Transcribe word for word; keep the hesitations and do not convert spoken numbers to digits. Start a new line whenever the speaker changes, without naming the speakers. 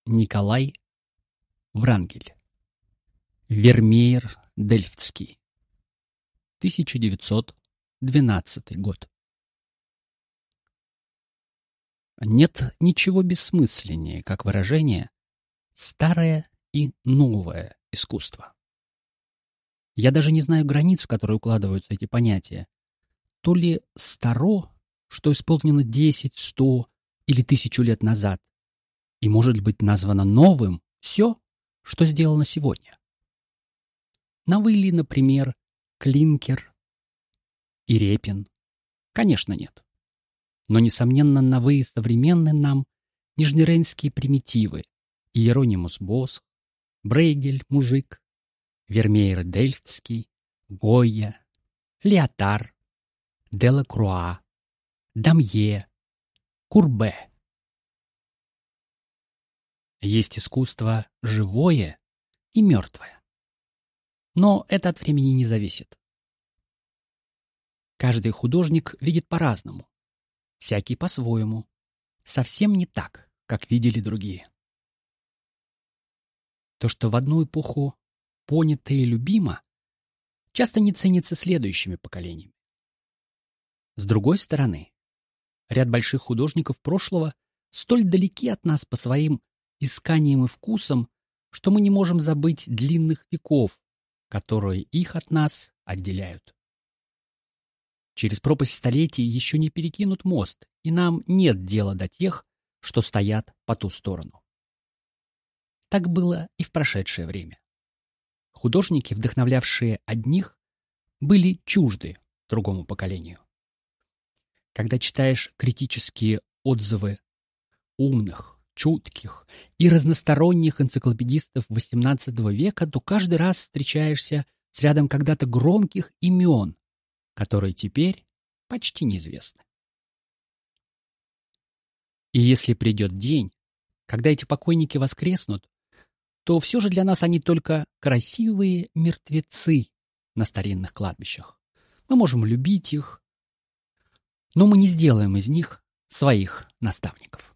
Николай Врангель. Вермеер Дельфтский. тысяча девятьсот двенадцатый год. Нет ничего бессмысленнее, как выражение «старое и новое искусство». Я даже не знаю границ, в которые укладываются эти понятия. То ли старо, что исполнено десять, сто или тысячу лет назад, и может быть названо новым все, что сделано сегодня. Новы ли, например, клинкер и Репин? Конечно, нет. Но, несомненно, новые и современные нам нижнерейнские примитивы: Иеронимус Босх, Брейгель, Мужик, Вермеер Дельфтский, Гойя, Леотар, Делакруа, Дамье, Курбе. Есть искусство живое и мертвое. Но это от времени не зависит. Каждый художник видит по-разному, всякий по-своему, совсем не так, как видели другие. То, что в одну эпоху понято и любимо, часто не ценится следующими поколениями. С другой стороны, ряд больших художников прошлого столь далеки от нас по своим исканиям и вкусам, что мы не можем забыть длинных веков, которые их от нас отделяют. Через пропасть столетий еще не перекинут мост, и нам нет дела до тех, что стоят по ту сторону. Так было и в прошедшее время. Художники, вдохновлявшие одних, были чужды другому поколению. Когда читаешь критические отзывы умных, чутких и разносторонних энциклопедистов восемнадцатого века, то каждый раз встречаешься с рядом когда-то громких имен, которые теперь почти неизвестны. И если придет день, когда эти покойники воскреснут, то все же для нас они только красивые мертвецы на старинных кладбищах. Мы можем любить их, но мы не сделаем из них своих наставников.